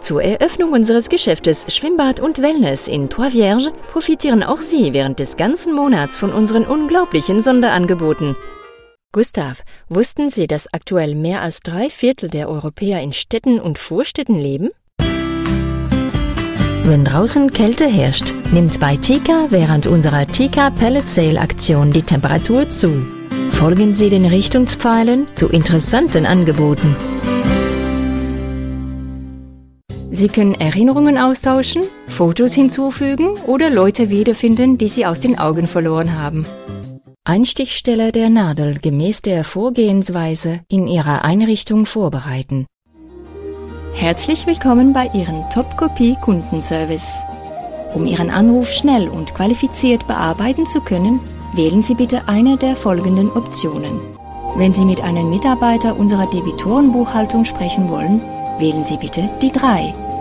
Zur Eröffnung unseres Geschäftes Schwimmbad und Wellness in Trois Vierges profitieren auch Sie während des ganzen Monats von unseren unglaublichen Sonderangeboten. Gustav, wussten Sie, dass aktuell mehr als 3/4 der Europäer in Städten und Vorstädten leben? Wenn draußen Kälte herrscht, nimmt bei Teka während unserer Teka Pellet Sale Aktion die Temperatur zu. Folgen Sie den Richtungspfeilen zu interessanten Angeboten. Sie können Erinnerungen austauschen, Fotos hinzufügen oder Leute wiederfinden, die Sie aus den Augen verloren haben. Einstichstelle der Nadel gemäß der Vorgehensweise in Ihrer Einrichtung vorbereiten. Herzlich willkommen bei Ihrem Top-Kopie-Kundenservice. Um Ihren Anruf schnell und qualifiziert bearbeiten zu können, wählen Sie bitte eine der folgenden Optionen. Wenn Sie mit einem Mitarbeiter unserer Debitorenbuchhaltung sprechen wollen, wählen Sie bitte die 3.